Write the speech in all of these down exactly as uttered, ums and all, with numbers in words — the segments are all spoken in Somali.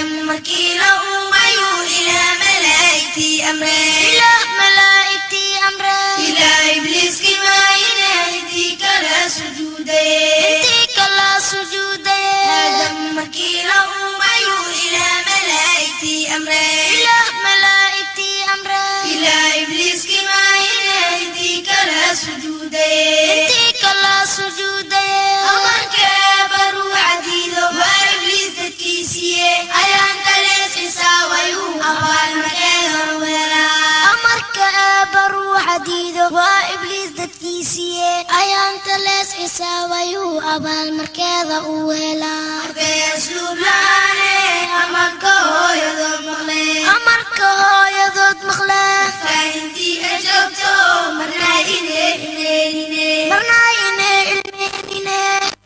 markii la uumayo ilaa malaa'igtii amray ilaa malaa'igtii amray ilaa ibliiskii maayina intii kala sujuuday intii kala sujuuday aadam markii la uumayo ilaa malaa'igtii amray ilaa malaa'igtii amray ilaa ibliiskii maayina intii kala sujuuday intii kala sujuuday amarka baru adido waa ibliis dadkiisiye ayaan kale sisaawayu abaan markeeda wala amarka baru adido waa ibliis dadkiisiye ayaan kale sisaawayu abaan markeeda wala beesluub laane amarka hooyadood maqle amarka hooyadood maqle faintii ajabto marna ine ine marna ine ilmeenine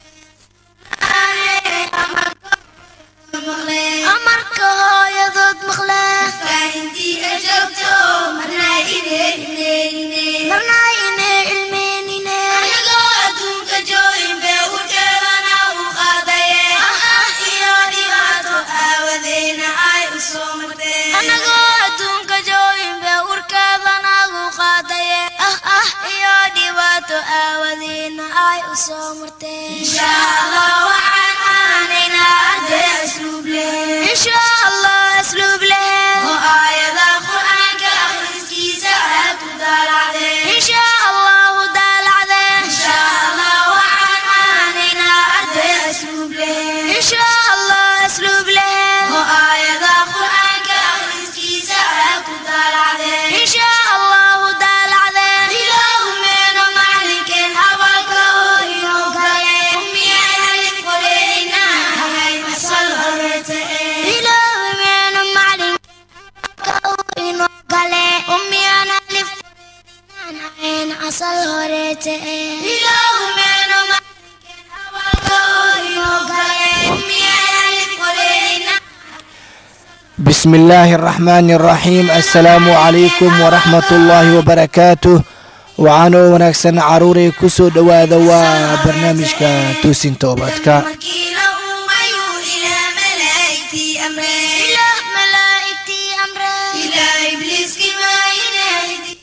amarka hooyadood maqle faintii ajabto marna ine ine marna ine ilmeenine anagoo adduunka joogin bee u dheerana u qaadaye ah iyo dhibaato aawadeena ay u soo marteen anagoo adduunka joogin bee urkeedana u qaadaye ah ah iyo dhibaato aawadeena ay u soo marteen insha allah waxaan aanayna arday asluub leh insha allah asluub leh oo aayada qur'aanka akhriskiisa aad u daalacdee insha allah daalacdee insha allah waxaan aanayna arday asluub leh insha allah asluub leh oo aayada qur'aanka akhriskiisa aad u daalacdee insha allah daalacdee ilaahu meeno macalinkeen abalka oo inoo gale ummiya halin qoreyna hay masal horete ilaahu meeno macalinka oo inoo gale ummiya halin qoreyna asal horete ilaahu meeno macalinkeen abalka oo inoo gale ummiya halin qoreyna بسم الله الرحمن الرحيم. السلام عليكم ورحمة الله وبركاته. وعنو ونكسن عروري كسو دواذا وبرنامجك توسين توبتك markii la uumayo ilaa malaa'igtii amray ilaa malaa'igtii amray ilaa ibliiskii maayina intii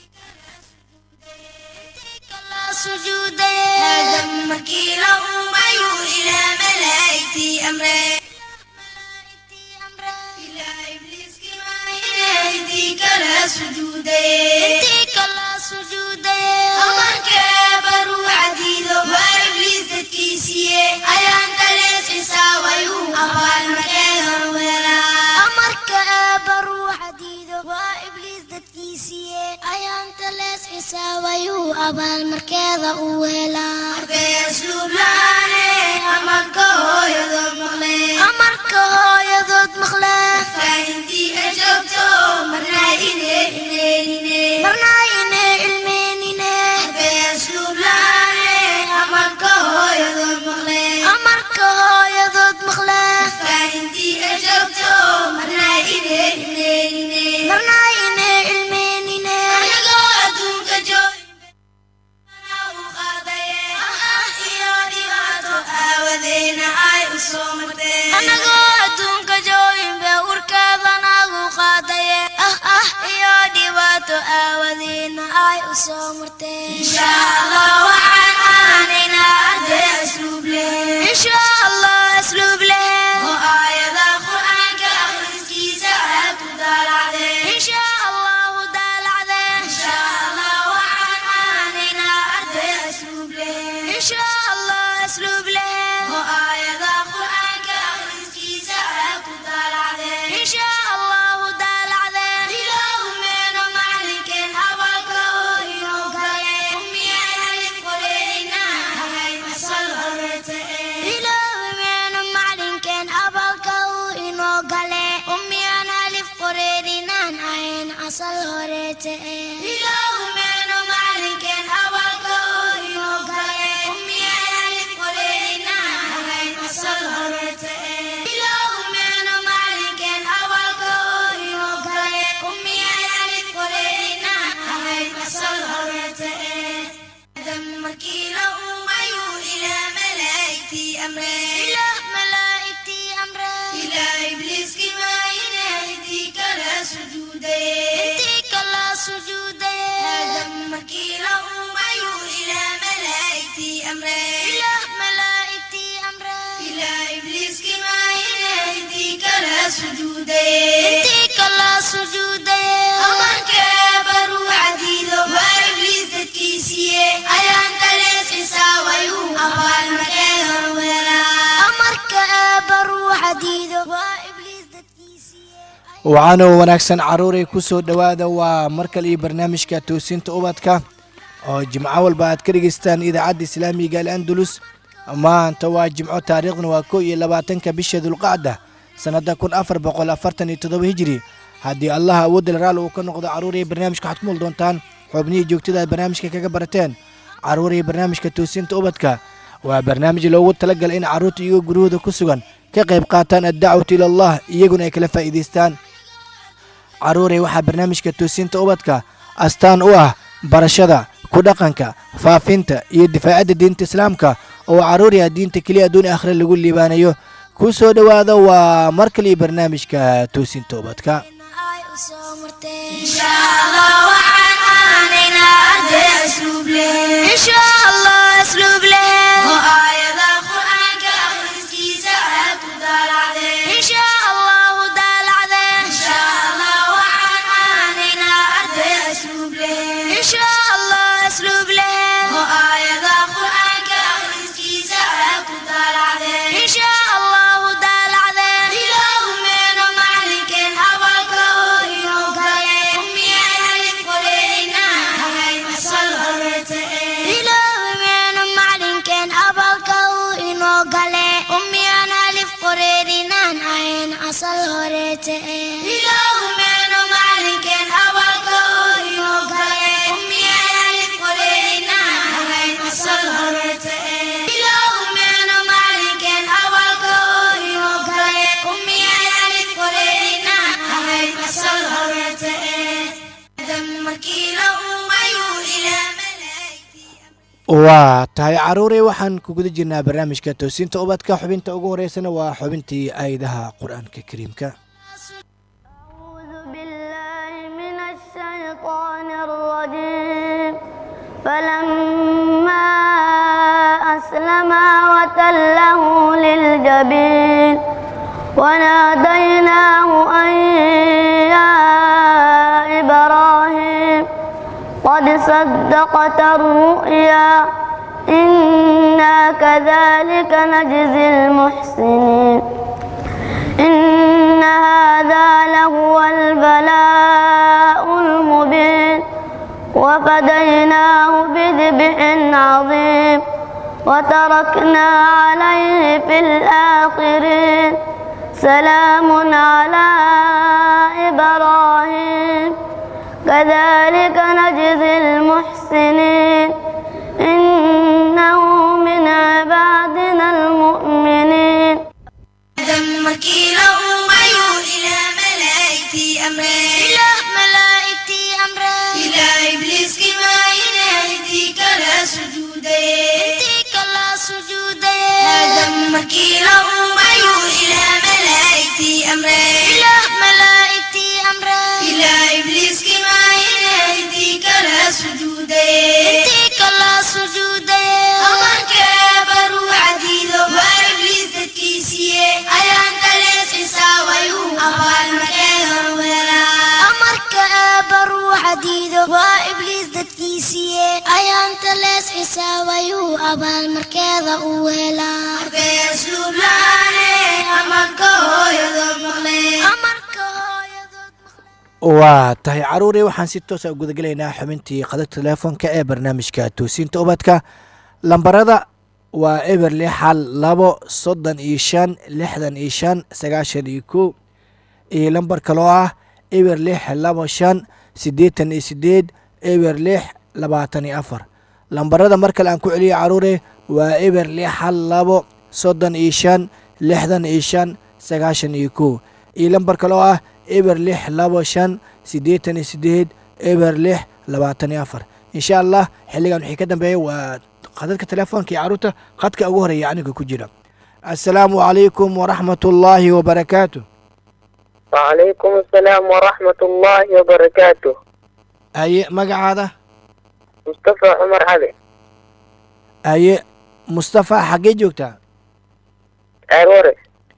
kala sujuuday aadam markii la uumayo ilaa malaa'igtii amray ilaa ibliiskii maayina intii kala sujuuday intii kala sujuuday amarka baru adido waa ibliis dadkiisiye ayaan kale sisaawayu abaan markeeda wala amarka baru adido waa ibliis dadkiisiye ayaan kale sisaawayu abaan markeeda wala beesluub laane amarka hooyadood maqle amarka hooyadood maqle faintii ajabto marna ine ine marna ine ilmeenine beesluub laane amarka hooyadood maqle amarka hooyadood maqle faintii ajabto marna ine ine marna ine ilmeenine anagoo adduunka joogin u qaadaye ah iyo dhibaato aawadeena ay u soo marteen anagoo adduunka joogin bee urkeedana u qaadaye ah ah iyo dhibaato aawadeena ay u soo marteen insha allah waxaan aanayna arday asluub leh insha allah asluub leh oo aayada qur'aanka akhriskiisa aad u daalacdee insha allah daalacdee insha allah waxaan aanayna arday asluub leh insha allah asluub leh oo aayada qur'aanka akhriskiisa aad u daalacdee insha allah daalacdee ilaahu meeno macalinkeen abalka oo inoo gale ummiya halin qoreyna hay masal horete ilaahu meeno macalinkeen abalka oo inoo gale ummiya halin qoreyna hay asal horete ilaahu meeno macalinkeen abalka oo inoo gale ummiya halin qoreyna hay masal horete ilaahu meeno macalinkeen abalka oo inoo gale ummiya halin qoreyna hay masal horete aadam markii la uumayo ilaa malaa'igtii amray ilaa malaa'igtii amray ilaa ibliiskii سجودي انتي كلا سجودي أمرك برو عديدو وإبليس تكيسيه أيان تليس إساويو أبال مكان ولا أمرك برو عديدو وإبليس تكيسيه وعانو wanaagsan caruuray ku soo dhawaada waa markale barnaamijka toosinta ubadka oo jimco walba aad ka dhageystaan idaacadda islaamiga al-Andalus maanta waa jimco taariikhna waa kow iyo labaatanka bisha Dulqaada sanada kun afar boqol afartan iyo toddoba hijri haddii Allah awood raali uu ka noqdo caruuray barnaamijka waxaad ku mul doontaan xubnihi joogtada barnaamijka kaga barateen caruuray barnaamijka toosinta ubadka waa barnaamij loogu talagalay in caruurta iyo guriyada ku sugan ka qayb qaataan ad-da'watu ila Allah iyaguna ay kala faa'iideystaan caruuray waxa barnaamijka toosinta ubadka astaan u ah barashada ku dhaqanka faafinta iyo difaacada diinta islaamka oo caruuray diinta kaliya aduun aakhira lagu liibaanayo ku soo dhawaada waa markale barnaamijka toosinta ubadka إن شاء الله وعناننا أدى أسلوب له إن شاء الله أسلوب له وآية القرآن كأخرسكي ساعات ودال عليه إن شاء الله ودال عليه إن شاء الله وعناننا أدى أسلوب له إن شاء الله أسلوب له وآية القرآن كأخرسكي ساعات ودال عليه إن شاء الله ودال عليه إله من معلك أبلك أصل هريته إله من معلك أبلك ويوكله أمي ألف قرينا هين أصل هريته إله من معلك أبلك ويوكله أمي ألف قرينا هين أصل هريته دمك له ميو إلى waa tahay caruuray waxaan ku guda jirnaa barnaamijka toosinta ubadka xubinta ugu horeysana waa xubintii aayadaha quraanka kariimka أعوذ بالله من الشيطان الرجيم فلما أسلما وتله للجبين وناديناه أن يا إبراهيم قد صدقت الرؤيا إنا كذلك نجزي المحسنين إن هذا لهو البلاء المبين وفديناه بذبح عظيم وتركنا عليه في الآخرين سلام على إبراهيم كذلك نجزي المحسنين إنه من عبادنا المؤمنين دمك له ميو إلى ملائكتي أمري إلى ملائكتي أمري إلى إبليس كما ينهدي كلا سجودي انتي كلا سجودي دمك له ميو إلى ملائكتي أمري إلى ملائكتي أمري إلى إبليس كما ينهدي كلا سجودي انتي كلا سجودي أمرك برو عديدو وإبليس تكيسيه أيان تليس إساويو أبال مكان ولا أمرك برو عديدو وإبليس تكيسيه أيان تليس إساويو أبال مكان ولا أركي أسلوب لاني أمرك هو يضب مغلي أمرك هو يضب waa tahay caruuray waxaan si toos ah ugu gudagalaynaa xubintii qadada telefoonka ee barnaamijka toosinta ubadka lambarada waa eber lix hal labo soddon iyo shan lixdan iyo shan sagaashan iyo kow iyo lambar kaloo ah eber lix labo shan siddeetan iyo siddeed eber lix labaatan iyo afar lambarada mar kale aan ku celiyo caruuray waa eber lix hal labo soddon iyo shan lixdan iyo shan sagaashan iyo kow iyo lambar kaloo ah eber lix labo shan siddeetan iyo siddeed eber lix labaatan iyo afar insha allah xilligan wixii ka dambeeya waa qadadka telefoonka iyo caruurta qadka ugu horeeya aniga ku jira assalaamu calaykum waraxmatullaahi wabarakaatu وعليكم السلام ورحمة الله وبركاته aye magacaada مصطفى عمر علي aye mustafa xaggee joogtaa أروري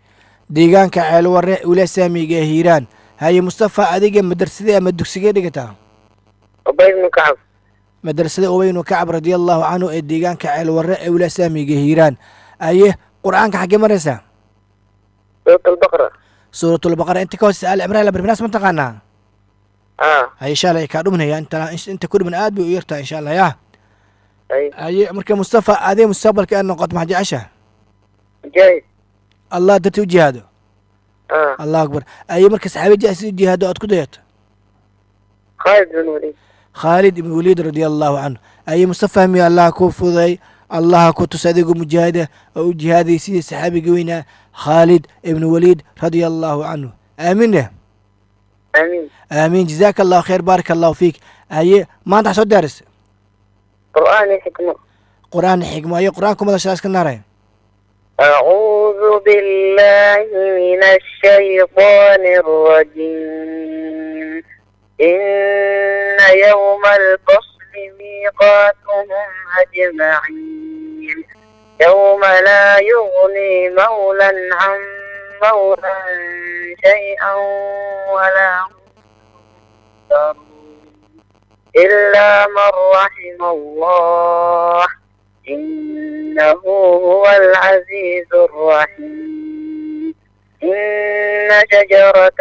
deegaanka ceelwarre ula saamiga ee hiiraan. haye mustafa adiga madrasadee ama dugsigee dhigataa? ubay ibnu kacab. madrasada ubay ibnu kacab radiallahu canhu ee deegaanka ceelwarre ee ula saamiga ee hiiraan. haye qur-aanka xaggee maraysaa? suurat albaqara. suurat albaqara inta ka hoose al cimraan la barbinaas ma taqaanaa? aa haye insha allah kaa dhuminaya inta inta ku dhiman aad bay u yartahay insha allah yaa. ay haye marka mustafa adee mustaqbalka aad noqoto maxaa jecesha? mujaahid. allah dartii u jihaado. aa الله أكبر. أي مركز حبيبي أسيد جهاد أتكديت. خالد بن وليد. خالد بن وليد رضي الله عنه. أي مصطفى مي الله كوفضي الله كنت صديق مجاهدة أو جهادي سيد صحابي قوينا خالد بن وليد رضي الله عنه. آمين. امين. آمين جزاك الله خير بارك الله فيك. أي ما تحصل درس. قرآن حكمة. قرآن حكمة. أي قرآنكم هذا شاس كنارين. أعوذ بالله من الشيطان الرجيم. إن يوم الفصل ميقاتهم أجمعين. يوم لا يغني مولا عن مولا شيئا ولا هم ينصرون إلا من رحم الله إنه هو العزيز الرحيم. إن شجرة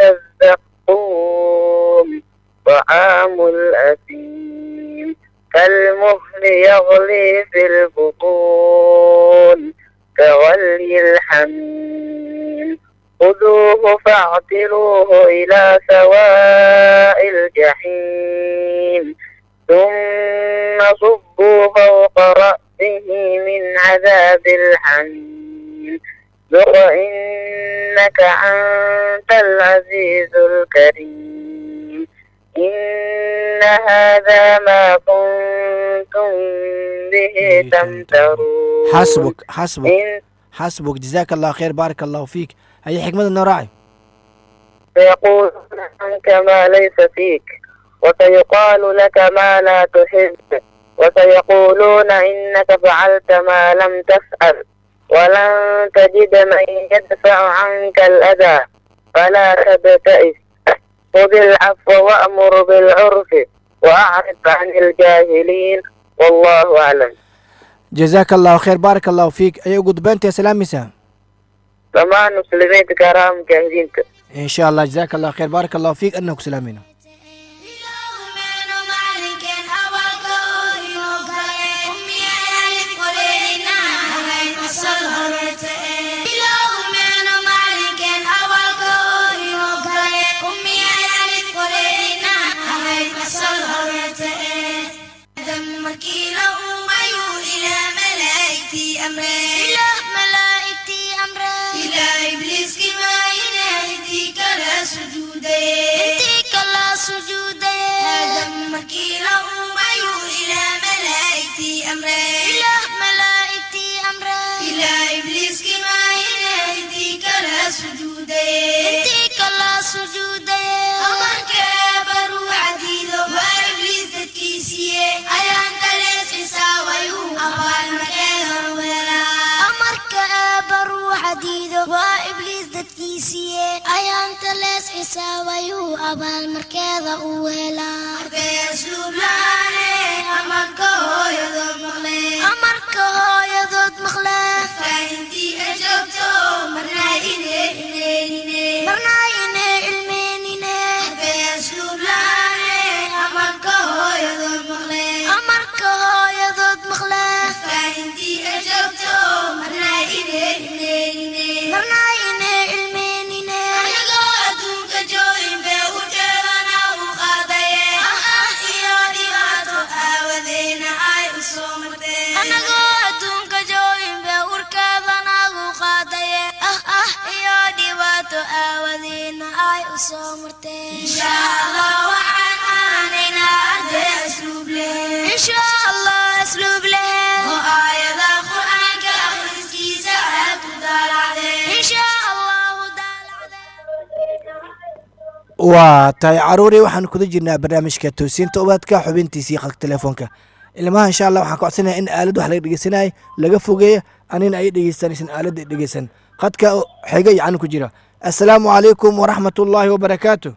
الزقوم طعام الأثيم كالمهل يغلي في البطون كغلي الحميم خذوه فاعتلوه إلى سواء الجحيم ثم صبوا فوق رأسه من عذاب الحميم ذق إنك أنت العزيز الكريم. إن هذا ما كنتم به تمترون. حسبك حسبك إن حسبك جزاك الله خير بارك الله فيك. هي حكمة النراعي. سيقول عنك ما ليس فيك وسيقال لك ما لا تحب وسيقولون إنك فعلت ما لم تفعل ولن تجد من يدفع عنك الأذى فلا تبتئس خذ العفو وأمر بالعرف وأعرض عن الجاهلين والله أعلم. جزاك الله خير بارك الله فيك. أي قد بنت يا سلام مساء. تمام مسلمين كرام جاهزين. إن شاء الله جزاك الله خير بارك الله فيك أنك سلامين. وإبليس دتكيسية أيام تلس حسابيو أبال مركضة أولا أسلوب لاني أمرك هو يضد مخلي أمرك هو يضد مخلي فأنتي أجبتو مرنا إني إني إني مرنا إني إلميني أسلوب لاني أمرك هو يضد مخلي أمرك هو يضد مخلي فأنتي أجبتو مرنا إني إني إني مرنا إني إلميني أنا قادوك جوين بأوجرنا وقاضي أخ إيادي واتو أودينا أي أصومتي أنا قادوك جوين بأوركضنا وقاضي أخ أخ إيادي واتو أودينا أي أصومتي إن شاء الله وعن آننا أدي أسلوب له إن شاء الله أسلوب له وآية القرآن كأخرسكي ساعات ودالعدي إن شاء الله دالعدي. waa tahay caruuray waxaan kuda jirnaa barnaamijka toosinta ubadka xubintiisii qadka telefoonka ilmaha insha allah waxaan ku codsanayaa in aalad wax laga dhegeysanay laga fogeeyo anina ay dhegeysanaysan aaladda dhegeysan khadka xiga yacni ku jira. assalaamu calaykum waraxmatullaahi wabarakaatu.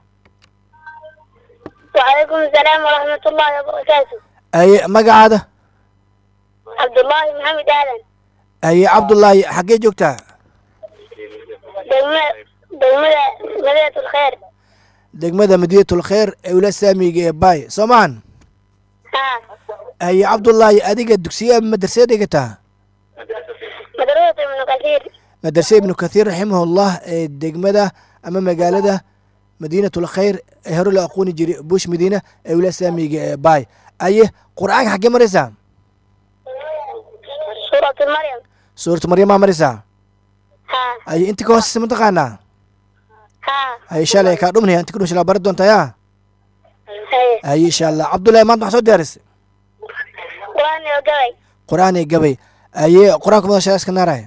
وعليكم السلام ورحمة الله وبركاته. aye magacaada. عبد الله محمد آدم. aye cabdullaahi xaggee joogtaa. دولمة دولمة مدينة الخير. degmada madiinatul khayr ee ula saamiga ee baay soo maahan. ها. aye cabdullaahi adiga dugsiye madrasee dhigataa. مدرسة ابن كثير. madrase ibnu kathiir raximahullah ee degmada ama magaalada madiinatul khayr ee hore loo aqooni jiray bush madiina ee ula saamiga ee baay. aye qur-aanka xaggee maraysaa. سورة مريم. suuratu maryamaa maraysaa. ها. aye inta ka hooseysa mataqaanaa. ها. aye shalay kaa dhumnaya inta ka dhum shalaa bari doontaa yaa. هاي. aye insha allah cabdullaahi maanta waxaa soo diyaarisay قرآن وقوي. qur-aan ee gabay. aye qur-aanka mada shalaa iska naaraya.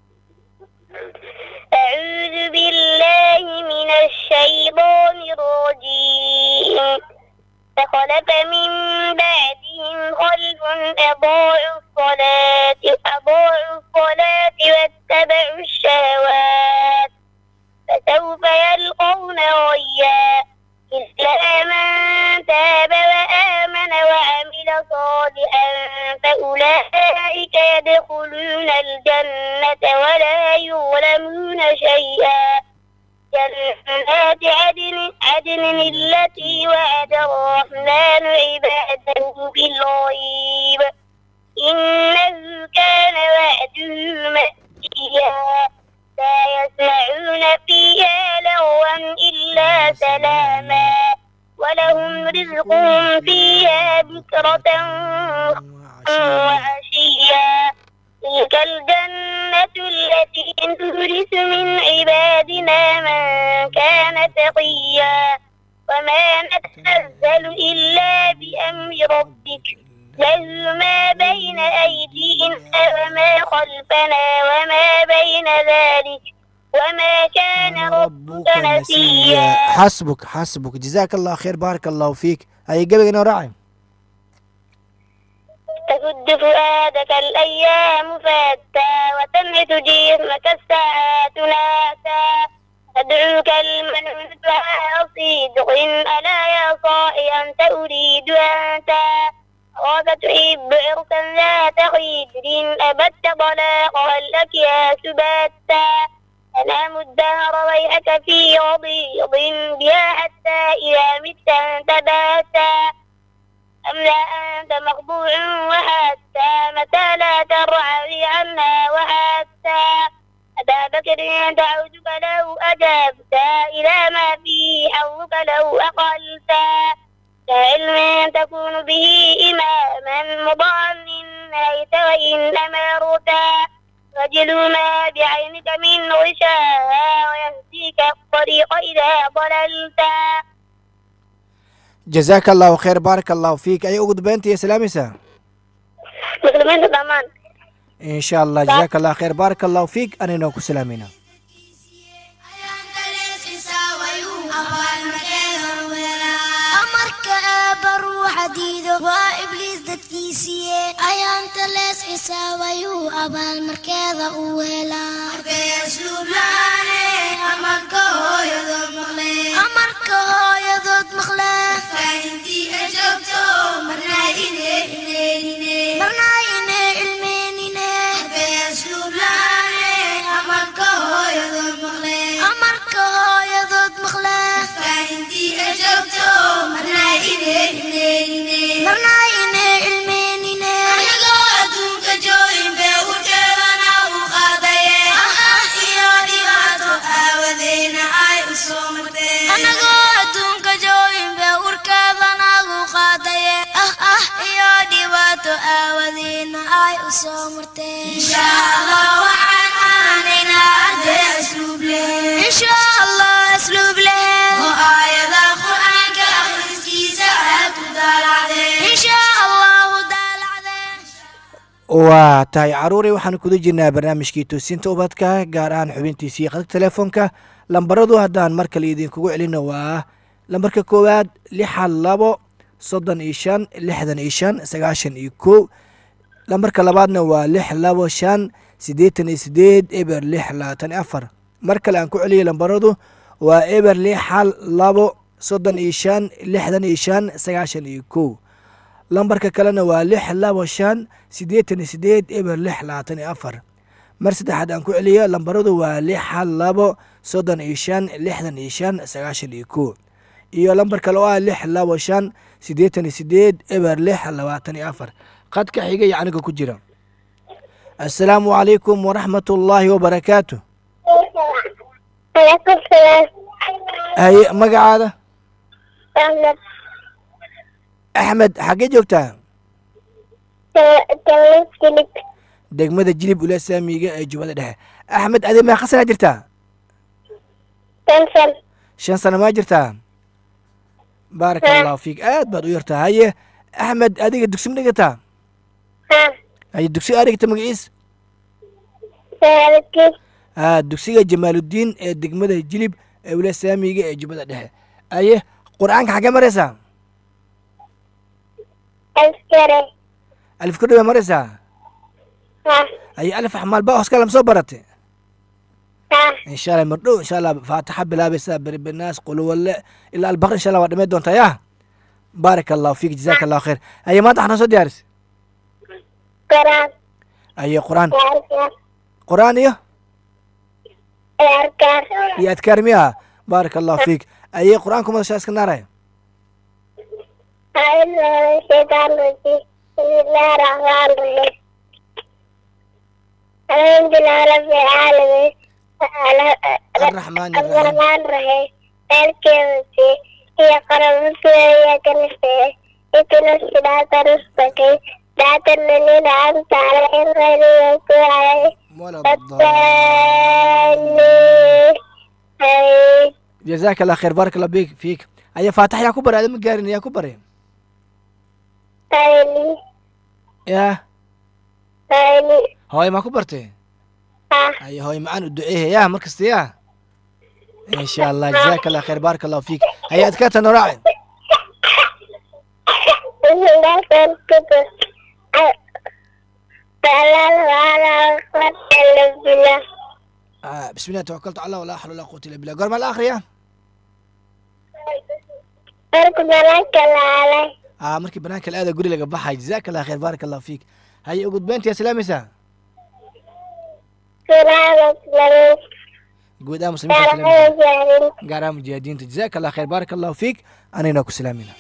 أعوذ بالله من الشيطان الرجيم. فخلف من بعدهم خلف أضاعوا الصلاة أضاعوا الصلاة واتبعوا الشهوات فسوف يلقون غيا إلا من تاب وآمن وعمل صالحا فأولئك يدخلون الجنة ولا يظلمون شيئا جنات عدن عدن التي وعد الرحمن عباده بالغيب إنه كان وعده مأتيا لا يسمعون فيها لغوا إلا سلاما ولهم رزقهم فيها بكرة وعشيا تلك الجنة التي نورث من عبادنا من كان تقيا وما نتنزل إلا بأمر ربك له ما بين أيدينا وما خلفنا وما بين ذلك وما كان ربك نسيا. حسبك حسبك جزاك الله خير بارك الله فيك. هاي قبل راعي. تسد فؤادك الأيام فاتا وتنهت جسمك الساعات ناسا أدعوك المنون صدق ألا يا صائي أنت أريد أنت وقد تحب عرسا ذات خيدر أبت طلاقها لك يا سباتا أنام الدهر ويحك في رضيض بها حتى إذا مت انتبهتا أم لا أنت مخضوع وحتى متى لا ترعى عنا وحتى أبا بكر دعوتك لو أجبت إلى ما فيه حظك لو أقلت كعلم تكون به إماما مضاعا نهيت وإن أمرتا رجل ما بعينك من غشاها ويهديك الطريق إذا ضللت. جزاك الله خير بارك الله فيك. أي أقول بنتي يا سلامسة مسلمين ضمان إن شاء الله. جزاك الله خير بارك الله فيك. أنا نوكو سلامينا. حديده وإبليس دتكيسيه أيان تلس حسابيو أبال مركضة أولا مركي أسلوب لاني أمرك هو يضد مخلي أمرك هو يضد مخلي فأنتي أجبتو مرنا إني إني مرنا إني المينيني مركي أسلوب لاني أمرك هو يضد مخلي أمرك هو يضد مخلي فأنتي أجبتو مرنا إني إني مرنا إني المينيني أنا قادم كجوين بوجهنا وقاضي أها إيادي غاتو أودينا أي أسومتي أنا قادم كجوين بوركضنا وقاضي أها إيادي غاتو أودينا أي أسومتي إن شاء الله وعن علينا أدي أسلوب له إن شاء الله أسلوب له وآية القرآن كأخرسكي ساعات ودالعدي إن شاء الله ودالعدي. waa tahay caruuray waxaanu kuda jirnaa barnaamijkii toosinta ubadka gaar ahaan xubintiisii qadka telefoonka. lambaradu haddaan mar kale idinkugu celino waa lambarka koowaad lixan labo soddon iyo shan lixdan iyo shan sagaashan iyo kow. lambarka labaadna waa lix labo shan siddeetan iyo siddeed eber lix labaatan iyo afar mar kale aan ku celiyay lambaradu waa eber lix hal labo soddon iyo shan lixdan iyo shan sagaashan iyo kow lambarka kalena waa lix labo shan siddeetan iyo siddeed eber lix labaatan iyo afar mar saddexaad aan ku celiyo lambaradu waa lix hal labo soddon iyo shan lixdan iyo shan sagaashan iyo kow iyo lambar kale oo ah lix labo shan siddeetan iyo siddeed eber lix labaatan iyo afar qadka xiga iyo aniga ku jira assalaamu calaykum waraxmat ullaahi wabarakaatu عليكم السلام haye magacaada أحمد axmed xaggee joogtaa تلميذ كليب degmada jilib ula saamiga ee jubbada dhexe axmed adi meeqa sanaa jirtaa تنسل shan sano maa jirtaa baaraka ها allahu fiik aad baad u yartaa haye axmed adiga dugsi ma dhigataa ها haye dugsiga adhigta magaciis سهلتي haa dugsiga jamaaludiin ee degmada jilib ee ula saamiga ee jubbada dhexe haye qur-aanka xaggee maraysaa عسكري alif kordhiba maraysaa ها haye alif axmaal ba hoos kalam soo barate ها insha allah mardhow insha allah faatixa bilaabaysaa beri banaas quluwalle ilaa albaqr insha allah waa dhamay doontaa yah baaraka allahu fiik jazaaka allahu khayr haye maanta waxaa noo soo diyaaris قرآن haye qur-aan الأركان qur-aan iyo الأركان iyo adkaar miyaha baaraka allahu fiik haye qur-aanku madashaa iska naaraya أعوذ بالله من الشيطان الرجيم بسم الله الرحمن الرحيم الحمد لله رب العالمين الرحمن الرحيم الرحمن الرحيم مالك يوم الدين إياك نعبد وإياك نستعين اهدنا الصراط المستقيم صراط الذين أنعمت عليهم غير المغضوب عليهم ولا ولا الضالين الضالين آمين jazaaka allah khayr baaraka allah bik fiik haye faatax yaa ku baray adama gaarin yaa ku baray آمين yah آمين hooy maa ku bartay ها haye hooy macaan u duceehe yah mar kasta yah insha allah jazaaka allah khayr baaraka allahu fiik haye adkaarta noo raaci بسم الله الكتب فعلى وعلى قوة إلا بالله آه بسم الله توكلت على الله ولا حول ولا قوة إلا بالله قرب الآخر يا أركض لك علي آه مركب بنانك الآن قولي لك بحاج جزاك الله خير بارك الله فيك هيا أقول بنت يا سلام يسا سلامة لمن قول يا مسلمين تعرف سلام يعني قارام مجاهدين جزاك الله خير بارك الله فيك أنا ناكو سلامينا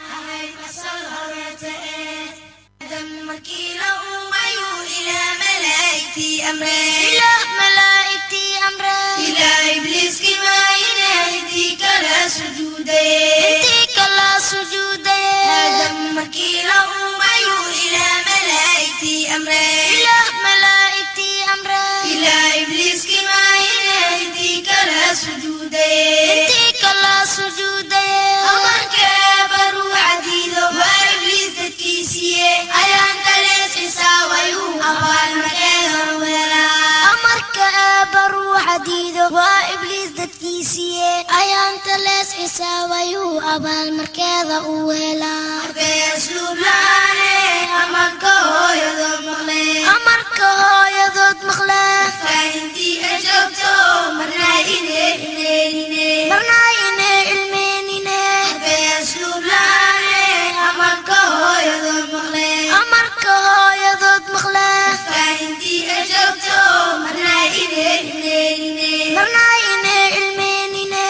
إلى ملائكتي أمري إلى إبليس كما يناديك لا سجودي انتيك لا سجودي آدم مكيله أيو إلى ملائكتي أمري إلى ملائكتي أمري إلى إبليس كما يناديك لا سجودي انتيك لا سجودي أمرك برو عديده وإبليس تكيسيه أيان تلس حساويو أبان مكانه amarka eeba ruuxa diido waa ibliis dadkiisiiye ayaanta lees xisaabayuu abaalmarkeeda u helaa amarka hooyadood maqle marnaa ine ilmeenine amarka hooyadood maqle marnaa ine ilmeenine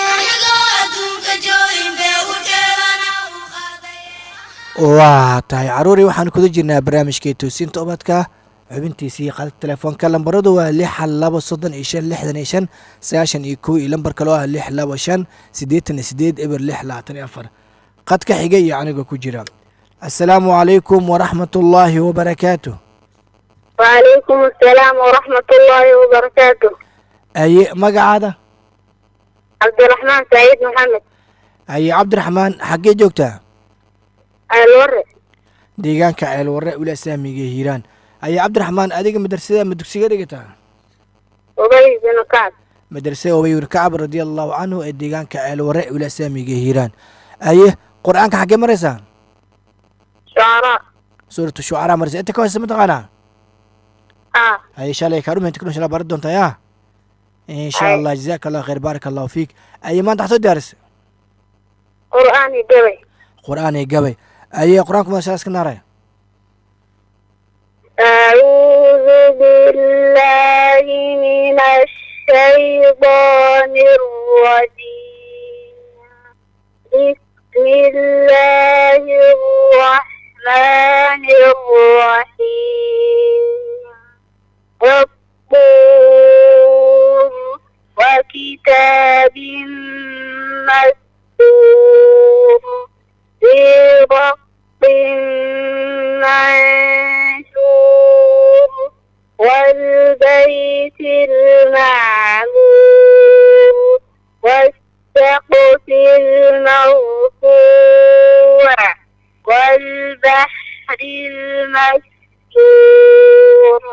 waa tahay caruurii waxaan kuda jirnaa barnaamijkii toosinta ubadka xubintiisii qadka telefoonka lambaradu waa lix hal labo soddon iyo shan lixdan iyo shan sagaashan iyo kow iyo lambar kaloo ah lix labo shan siddeetan iyo siddeed eber lix labaatan iyo afar qadka xiga iyo aniga ku jira assalaamu calaykum waraxmat ullaahi wabarakaatu وعليكم السلام ورحمة الله وبركاته haye magacaada عبد الرحمن سعيد محمد haye cabdiraxmaan xaggee joogtaa الورق deegaanka ceelwarre ula saamiga hiiraan haye cabdiraxmaan adiga madrasada ma dugsiga dhigataa أبي بن كعب madrasada ubay bin kacab radia allahu canhu ee deegaanka ceelwarre ula saamiga hiiraan haye qur-aanka xaggee maraysaa شعراء suuratu shucaraa maraysa inta ka hoose mataqaanaa اه هاي شالي كارو من تكون شلا برد أنت يا إن شاء أي. الله جزاك الله خير بارك الله فيك أي ما تحت درس قرآني قوي قرآن قوي أي قرآنكم أساس كنارة أعوذ بالله من الشيطان الرجيم بسم الله الرحمن الرحيم والطور وكتاب مسطور في رق منشور والبيت المعمور والسقف المرفوع والبحر المسجور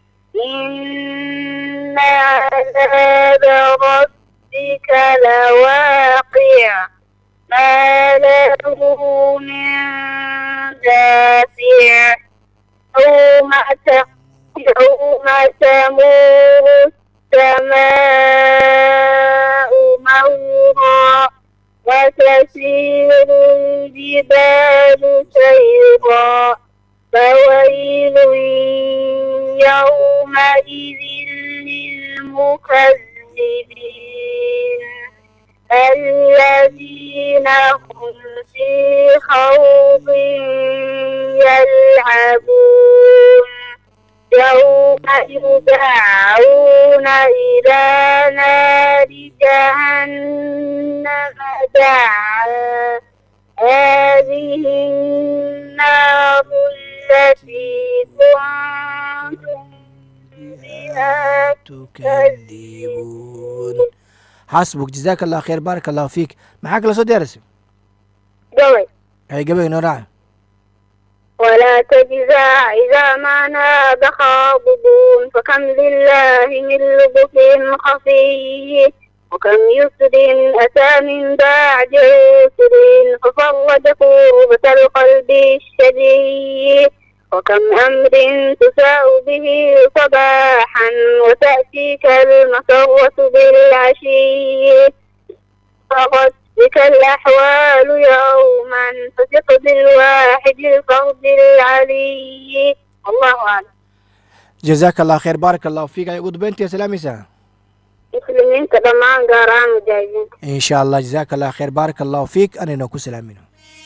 إن عذاب ربك لواقع ما له من دافع يوم يوم تمور السماء مورا وتسير الجبال سيرا فويل يومئذ للمكذبين الذين هم في خوض يلعبون يوم يدعون إلى نار جهنم دعا هذه النار التي كنتم بها تكذبون حسبك جزاك الله خير بارك الله فيك معاك لصوت درس قوي أي قبل نورع ولا تجزع إذا ما ناب خاضبون فكم لله من لطف خفي وكم يسر أتى من بعد يسر ففرج كوبة القلب الشديد وكم أمر تساء به صباحا وتأتيك المسرة بالعشي فقد بك الأحوال يوما فتقضي الواحد الفرد العلي الله أعلم. جزاك الله خير بارك الله فيك يا قد بنتي يا سلامي سا مسلمين كمان قاران مجاهدين إن شاء الله جزاك الله خير بارك الله فيك أنا نوكو سلامين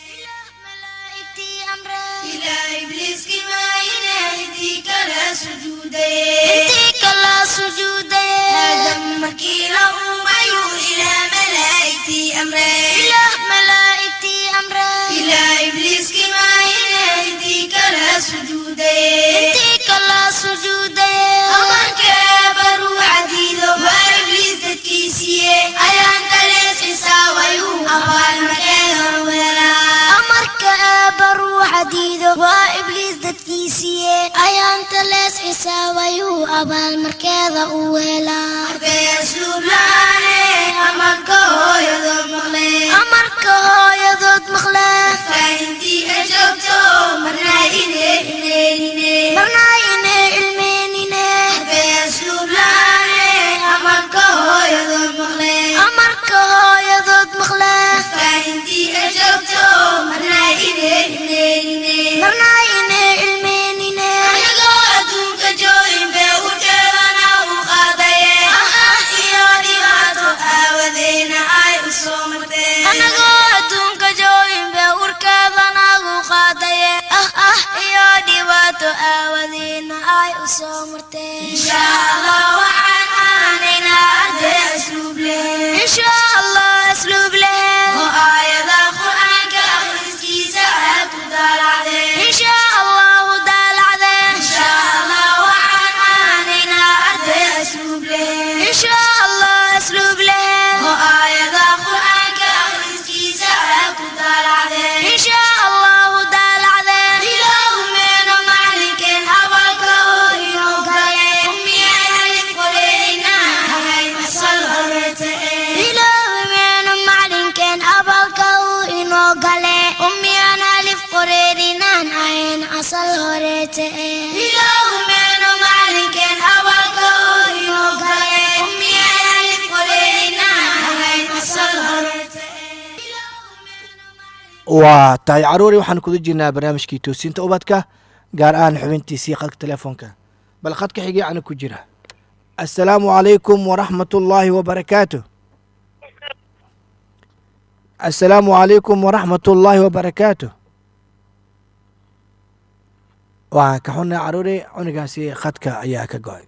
إله ملائكتي أمري إلى إبليس كما ينهديك لا سجودي انتيك لا سجودي أمرك برو عديدو وإبليس تكيسيه أيان تليس حساويو أبال مكان ولا أمرك برو عديدو وإبليس تكيسيه أيان تليس حساويو أبال مكان ولا أرضي أسلوب لاني أمرك هو يضب مغلي أمرك هو يضب مغلي فأنتي أجبتو مرنا إني إني إني مرنا إني إلمي إني أرضي أسلوب لاني أمرك هو يضب مغلي أمرك هو يضب مغلي فأنتي أجبتو مرنا إني إني إني مرنا إني إلمي إني أنا قادوك جوين بأوجرنا وقاضي أخاف إيادي غاتو أودينا أي أصومتي أنا قادوك جوين بأوركاضنا وقاضي أخاف إيادي غاتو أودينا أي أصومتي إن شاء الله وعن آننا أدي أسلوب له إن شاء الله أسلوب له وآية القرآن كأخرسكي ساعات ودالعدي إن شاء الله ودالعدي إن شاء الله وعن آننا أدي أسلوب له إن شاء الله أسلوب له وآية القرآن كأخرسكي ساعات ودالعدي إن شاء الله ودالعدي إله من معلك أبالك ويوكاي أمي أهلك ولينا هاي مسألة إله waa tahay caruuri waxaan kuda jirnaa barnaamijkii toosinta ubadka gaar ahaan xubintiisii khadka telefoonka bal khadka xigay ana ku jira assalaamu calaykum waraxmat ullaahi wabarakaatu assalaamu calaykum waraxmat ullaahi wabarakaatu waxaan ka xunnaa caruuri cunigaasi khadka ayaa ka go-ay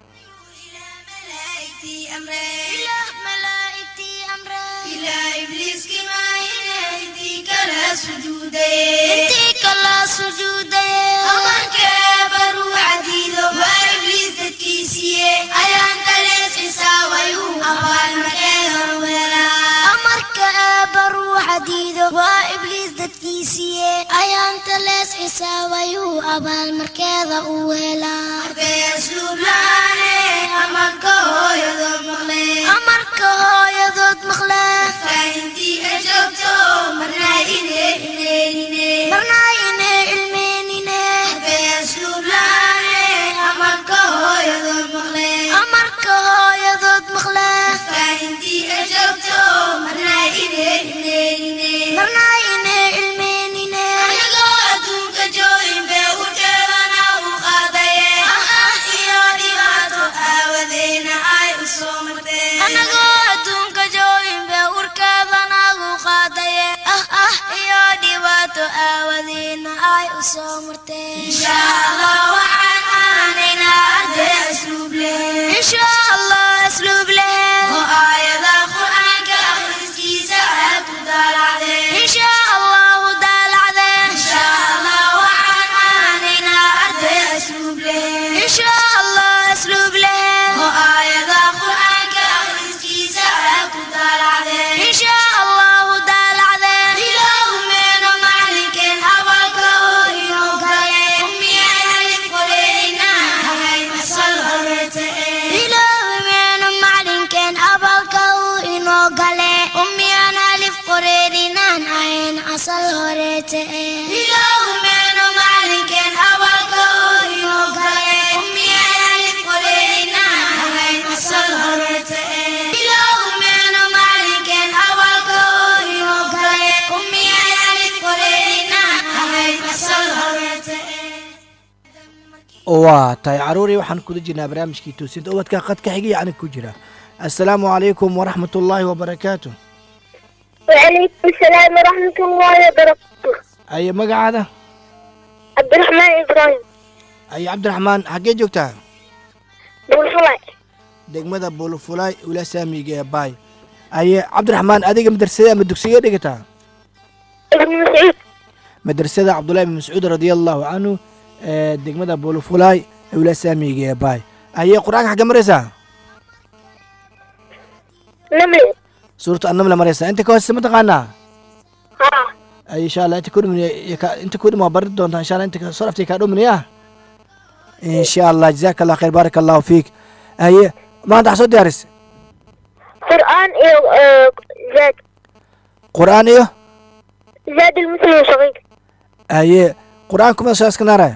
انتي كلا سجودي أمرك برو عديدو وإبليس تكيسيه أيان تليس إساويو أبان مكيدر ولا أمرك برو عديدو وإبليس تكيسيه أيان تليس إساويو أبان مكيدر ولا أربي أسلوب لاني أمرك هو يضد مخلي أمرك هو يضد مخلي فأنتي أجبتو مرنا إلي إلي مرنا إلي المينيني أربي أسلوب لاني أمرك هو يضد مخلي أمرك هو يضد مخلي فأنتي أجبتو مرنا إلي إلي مرنا إلي المينيني أنا قادوك جوين بأوجرنا وقاضي أه يا ديواتو أودينا أي أصومتي أنا قادوك جوين بأوركضنا وقاضي أه أه يا ديواتو أودينا أي أصومتي إن شاء الله وعن آننا أدي أسلوب لي إن شاء الله أسلوب لي وآية القرآن كأخرسكي ساعات ودال عليه إن شاء الله ودال عليه إن شاء الله وعن آننا أدي أسلوب لي إن شاء الله أسلوب لي وآية القرآن كأخرسكي ساعات ودال عليه إن شاء الله ودال عليه إله من معلك أباك وينوكي أمي أهلك ولينا هاي مسأل هرتي إله من معلك أباك وينوكي أمي أهلك ولينا هاي مسأل هرتي إله من معلك أباك وينوكي أمي أهلك ولينا هاي مسأل هرتي إله من معلك أباك وينوكي أمي أهلك ولينا هاي مسأل هرتي waa tahay caruuri waxaan kula jirnaa barnaamijkii toosinta ubadka khadka xigay ana ku jira assalaamu calaykum waraxmat ullaahi wabarakaatu وعليكم السلام ورحمة الله وبركاته aye magacaada عبد الرحمن إبراهيم aye cabdiraxmaan xaggee joogtaa بالفلاي degmada buulufulaay ula saamiga ee baay aye cabdiraxmaan adiga madrasada ama dugsiga dhigataa ابن مسعود madrasada cabdullahi bin mascuud radia allahu canhu ee degmada buulufulaay ula saamiga ee baay aye qur-aanka xagga maraysaa نملي suuratu annamla maraysaa inta ka hoose ma taqaanaa ها ay insha allah inta kudhumin inta kudhim waa bari doontaa insha allah inta soo dhaftay kaa dhuminaya insha allah jazaaka allah khayr baaraka allahu fiik aye maanta waxaa soo diyaaris قرآن إيه آه، زاد qur-aan iyo زاد المسلم صغير aye qur-aan kuma soo iskanaaraya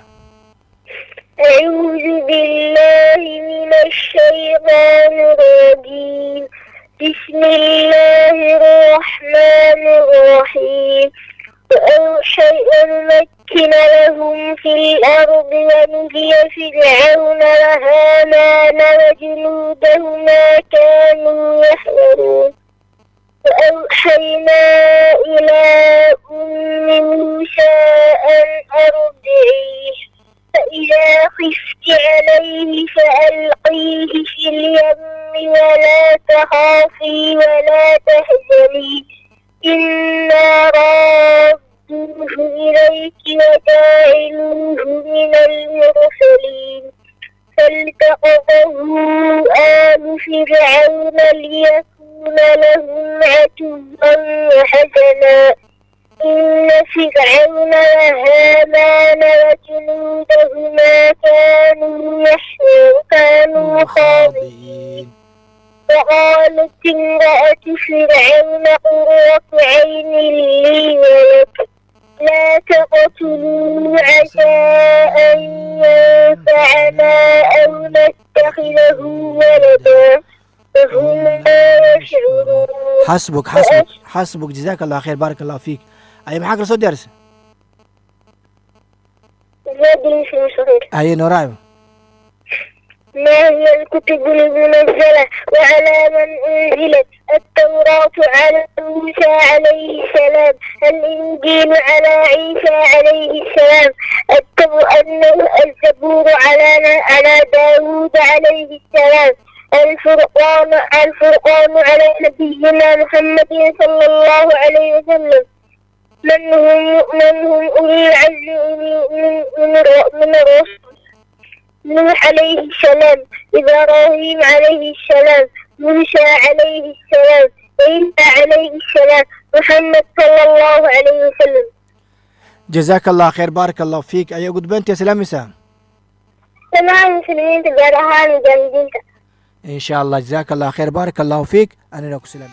أعوذ بالله من الشيطان الرجيم بسم الله الرحمن الرحيم وأوحي أن نمكن لهم في الأرض ونري فرعون وهامان وجنودهما كانوا يحذرون وأوحينا إلى أم موسى أن أرضعيه فإذا خفت عليه فألقيه في اليم ولا تخافي ولا تحزني إنا رادوه إليك وجاعلوه من المرسلين فالتقطه آل فرعون ليكون لهم عدوا وحزنا إن فرعون وهامان وجنودهما كانوا يحذرون كانوا خاضعين وقالت امرأة فرعون قرة عين لي ولك لا تقتلوا عسى أن ينفعنا أو نتخذه ولدا فهم لا يشعرون حسبك حسبك حسبك جزاك الله خير بارك الله فيك أي محاك رسول دارس زاد الاسم صغير. أي نوراي ما هي الكتب المنزلة وعلى من أنزلت؟ التوراة على موسى عليه السلام، الإنجيل على عيسى عليه السلام، الزبور على على داود عليه السلام، الفرقان الفرقان على نبينا محمد صلى الله عليه وسلم. من هم من هم أولي العزم من من من الرسل؟ نوح عليه السلام، إبراهيم عليه السلام، موسى عليه السلام، عيسى عليه السلام، محمد صلى الله عليه وسلم. جزاك الله خير بارك الله فيك. أي قد بنت يا سلام مساء تمام مسلمين تجارها مجاهدين. إن شاء الله جزاك الله خير بارك الله فيك. أنا لك سلام.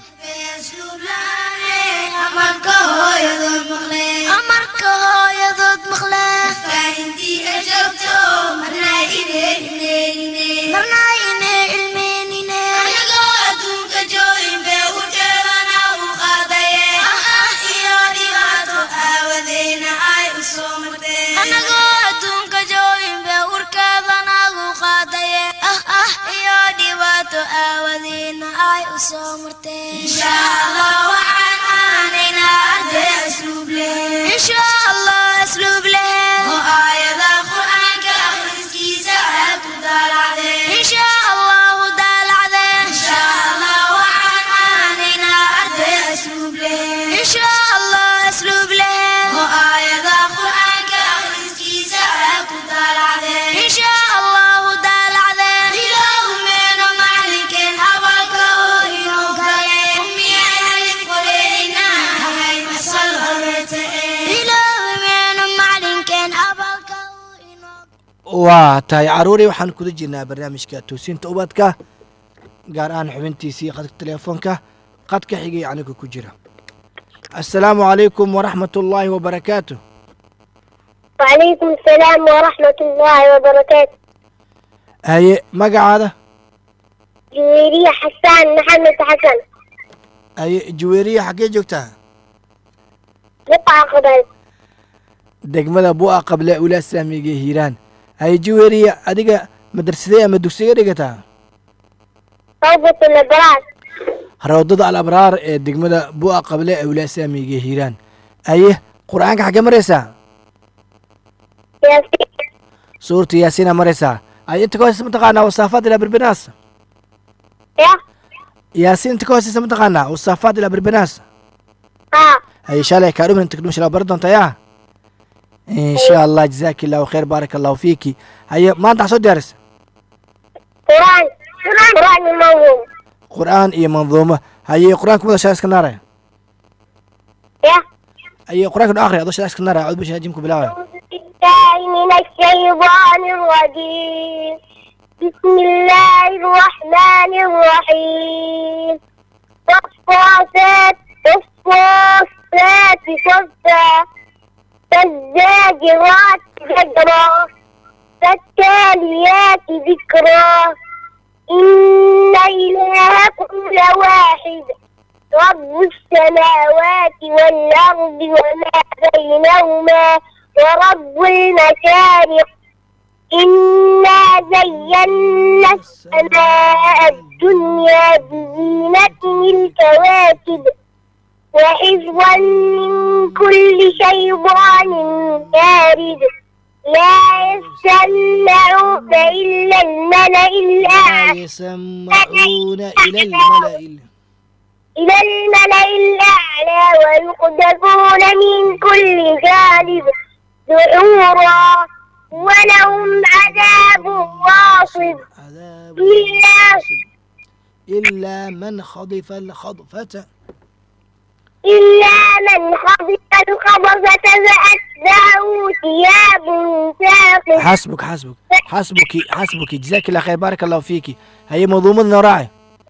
أمرك هاي ضد مخلص فأنتي أجبتو مرنا إلي إلي مرنا إلي المينيني أنا قادم كجوين بأوكرنا وقاضي أه يا ديواتو أودينا أي أصومتي أنا قادم كجوين بأوكرنا وقاضي أه يا ديواتو أودينا أي أصومتي إن شاء الله وعن علينا أدي أسلوب ليه إن شاء الله أسلوب ليه وآية القرآن كأخرسكي ساعات ودال عليه إن شاء الله ودال عليه إن شاء الله وعن علينا أدي أسلوب ليه إن شاء الله أسلوب ليه وآية القرآن كأخرسكي ساعات ودال عليه إن شاء الله ودال عليه إله من معلك أبلك وينوكي أمي أهلك ولينا هاي مسألة إله من معلك أبلك وينوكي. waa tahay caruuray waxaan kula jirnaa barnaamijka toosinta ubadka gaar ahaan xubintiisii qadka teleefoonka qadka xigay aniga ku jira. assalaamu calaykum waraxmat ullaahi wabarakaatu. وعليكم السلام ورحمة الله وبركاته. haye magacaada جويرية حسان محمد حسن. haye juweeriya xaggee joogtaa? قطع قبل. degmada bu'a qable ulaa saamiga hiiraan. haye juweeriya adiga madrasadee ama dugsiga dhigataa? روضة الأبراج. rawdada al abraar ee degmada bu'a qable ee ulaa saamiga hiiraan. haye qur-aanka xaggee maraysaa? ياسين. suurta yaasiina maraysaa. haye inta ka hooseysa mataqaanaa wasaafaad ilaa birbinaas? يا. yaasiin inta ka hooseysa mataqaanaa wasaafaad ilaa birbinaas? ها. haye shalay kaa dhumin inta kadhumisha bari doonta yaa in sha allah jazaaki allahu khayr baaraka allahu fiiki. haye maanta waxaa soo diyaarisa قرآن. قرآن الموضوع. qur'aan iyo manduumo. haye qur'aanka mada shaa iska naaraya. يا. haye qur'aanka dhu akhri adoo shaa iska naaraya cod bisha jimku bilaabaya. بالله من الشيطان الرجيم. بسم الله الرحمن الرحيم. والصافات والصافات صفا فالزاجرات زجرا فالتاليات ذكرا إن إلهكم لواحد رب السماوات والأرض وما بينهما ورب المشارق إنا زينا السماء الدنيا بزينة الكواكب وحفظا من كل شيطان مارد لا يستمعون إلا الملأ الأعلى يسمعون إلى الملأ إلى الملأ الأعلى ويقذفون من كل جانب دحورا ولهم عذاب واصب عذاب إلا إلا من خطف الخطفة إلا من خطف الخبزة فأتبعه ثياب ثاقب. حسبك حسبك حسبك حسبك جزاك الله خير بارك الله فيك. هي منظومتنا راعي.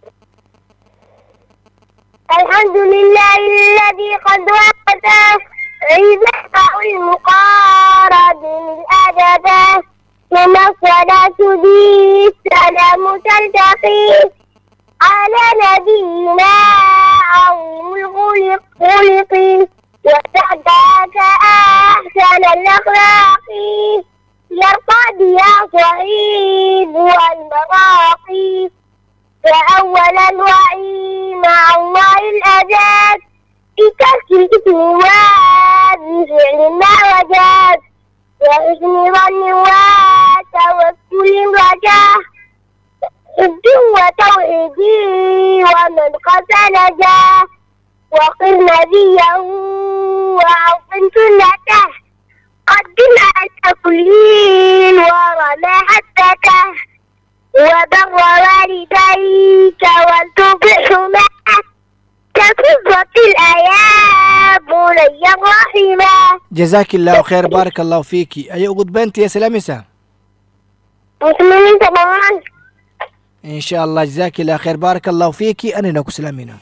الحمد لله الذي قد وقت عباده المقارب بالأدب ثم الصلاة به السلام تلتقي على نبينا عظيم الخلق خلق وسعد على الأخلاق يرقى بها صعيد والمراقي فأولا الوعي مع الله الأجاد بترك الإثم وبفعل ما وجد وحسن ظن وتوكل رجاه حب وتوحيدي ومن قتل نجاه وقر نبيه وعظم سنته قدم على كل ورمى حتته وبر والديك ولتطعهما كفضة الأيام بني الرحمة. جزاك الله خير بارك الله فيكي. أي قد بنتي يا سلامسة مسلمين طبعا إن شاء الله. جزاك الله خير بارك الله فيكي. أنا نكو سلامينا.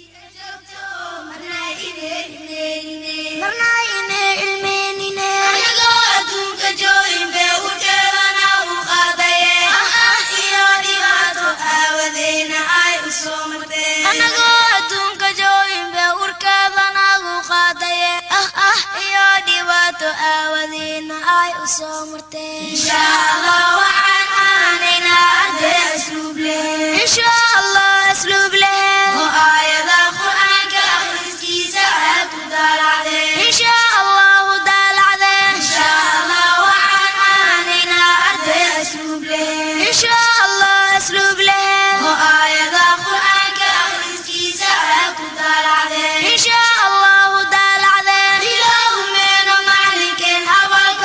إن شاء الله وعن علينا أدى أسلوب له إن شاء الله أسلوب له وآية القرآن كأخرسكي ساعات ودال عليه إن شاء الله ودال عليه إن شاء الله وعن علينا أدى أسلوب له إن شاء الله أسلوب له وآية القرآن كأخرسكي ساعات ودال عليه إن شاء الله ودال عليه إله من معلك أبلك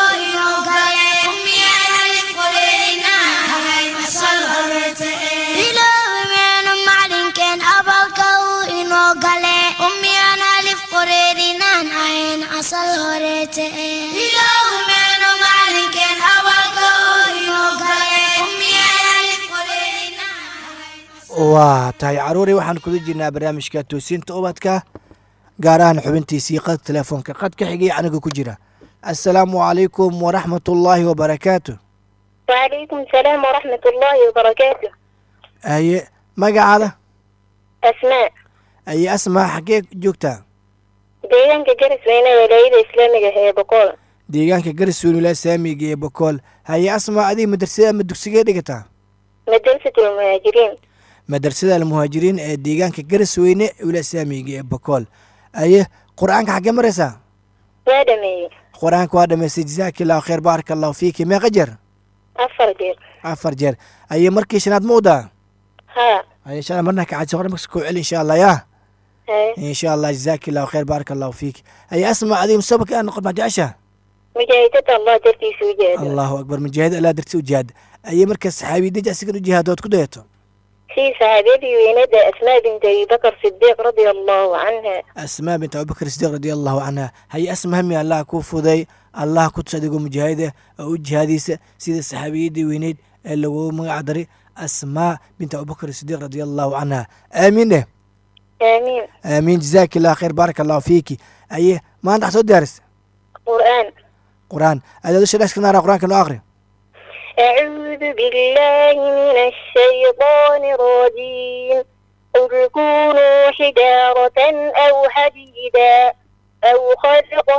waa tahay caruuri waxaan kuda jirnaa barnaamijka toosinta ubadka gaar ahaan xubintiisii qad telefoonka qad ka xigay aniga ku jira. assalaamu calaykum waraxmat ullaahi wabarakaatu. وعليكم السلام ورحمة الله وبركاته. aye magacaada أسماء aye asmaa xaggee joogtaa? deegaanka garis weyne walaayada islaamiga ee boqol deegaanka garisweyn wilaa saamiga ee bokool. haye asmaa adiga madrasada ama dugsigee dhigataa? madrasatu lmuhaajiriin madrasada almuhaajiriin ee deegaanka garisweyne wilaa saamiga ee bokool. aye qur-aanka xaggee maraysaa? waa dhameeyey qur-aanka waa dhamaystay. jazaaki allahu khayr baaraka allahu fiiki. meeqa jeer? afar jeer afar jeer. aye markii shanaad ma wadaa? ها aye insha allah marna kacadsa hore markas kuu celi insha allah yaa هاي إن شاء الله جزاك الله خير بارك الله فيك. أي أسمع هذه مسابقة أنا قد ما جاشة. مجاهدة الله درتي سوجاد الله أكبر مجاهد لا درت وجاد. أي مركز صحابي دي جالس يقولوا جهادات كديته. في صحابي ويندى أسماء بنت أبي بكر الصديق رضي الله عنها. أسماء بنت أبي بكر الصديق رضي الله عنها. هي أسماء هم الله كوفو ذي الله كنت صديقه مجاهدة أو جهاديسة سيد الصحابي دي ويند اللي هو مقعدري أسماء بنت أبي بكر الصديق رضي الله عنها. آمين. آمين. آمين جزاك الله خير بارك الله فيك. أيه ما أنت حسود دارس قرآن. قرآن هذا ليش الناس كنا قرآن كانوا آخره. أعوذ بالله من الشيطان الرجيم. قل كونوا حجارة أو حديدا أو خلقا